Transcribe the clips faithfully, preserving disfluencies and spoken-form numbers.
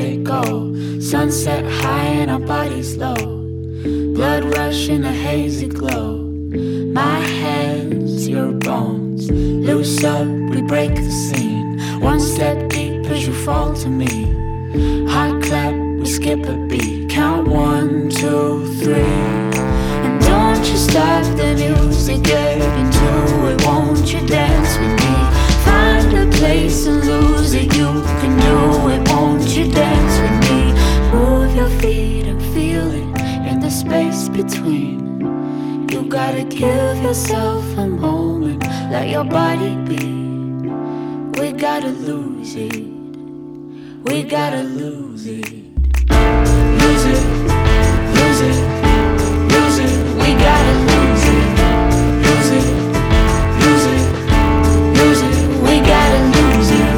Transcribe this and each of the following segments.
let it go. Sunset high and our bodies low. Blood rush in a hazy glow. My hands, your bones. Loose up, we break the scene. One step deep as you fall to me. Hot clap, we skip a beat. Count one, two, three. And don't you stop the music, get into it. Won't you dance with me? Find a place and lose it. You can do it, won't you dance with me? Move your feet and feel it in the space between. You gotta give yourself a moment, let your body be. We gotta lose it. We gotta lose it. Lose it, lose it, lose it. We gotta lose it. Lose it, lose it, lose it. We gotta lose it.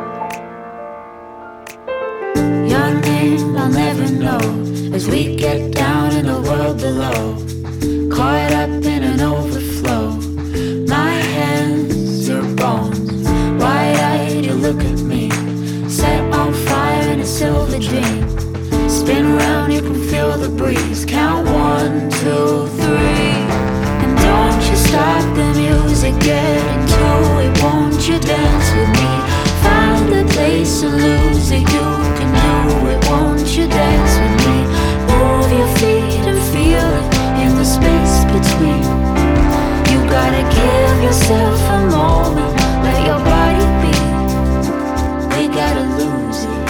Your name I'll never know as we get down in the world below. Caught up in an overflow. My hands, your bones. Wide-eyed, you look at me. Set on fire in a silver dream. Spin round, you can feel the breeze. Count one, two, three. And don't you stop the music, get into it. Won't you dance with me? Find a place and lose it. You can do it, won't you dance with me? Move your feet and feel it in the space between. You gotta give yourself a moment, let your body be. We gotta lose it.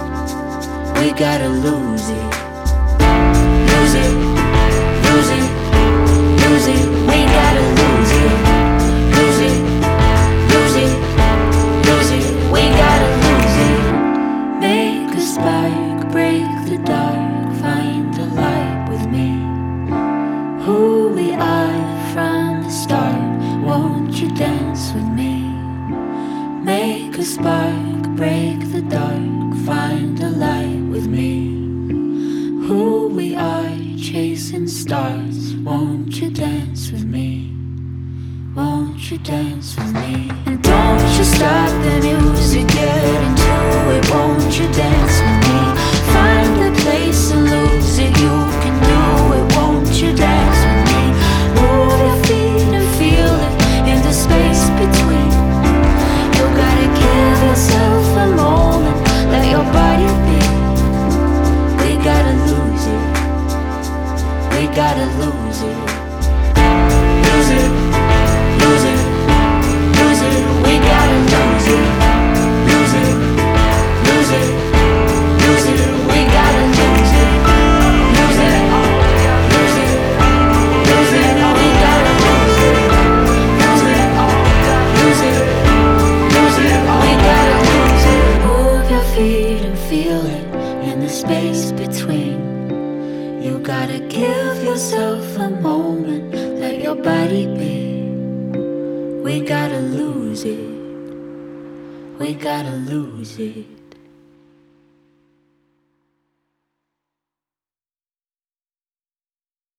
We gotta lose it. Lose it, lose it, lose it. We gotta lose it. Lose it, lose it, lose it. We gotta lose it. Make a spark, break the dark, find the light with me. Who we are from the start, won't you dance with me? Make a spark, break the dark, find the light with me. Who we are, chasing stars, won't you dance with me? Won't you dance with me? And don't you stop the music, get into it, won't you dance with me? Find a place and lose it, you can do it, won't you dance with me? Move your feet and feel it in the space between. You gotta give yourself a moment, let your body be. We gotta lose it. We gotta lose it. Lose it, lose it, lose it. We gotta lose it. Lose it, lose it, lose it. We gotta lose it. Lose it, lose it, lose it. We gotta lose it. Lose it, lose it, lose it. We gotta lose it. Move your feet and feel it in the space between. You gotta give yourself a moment, let your body be. We gotta lose it. We gotta lose it.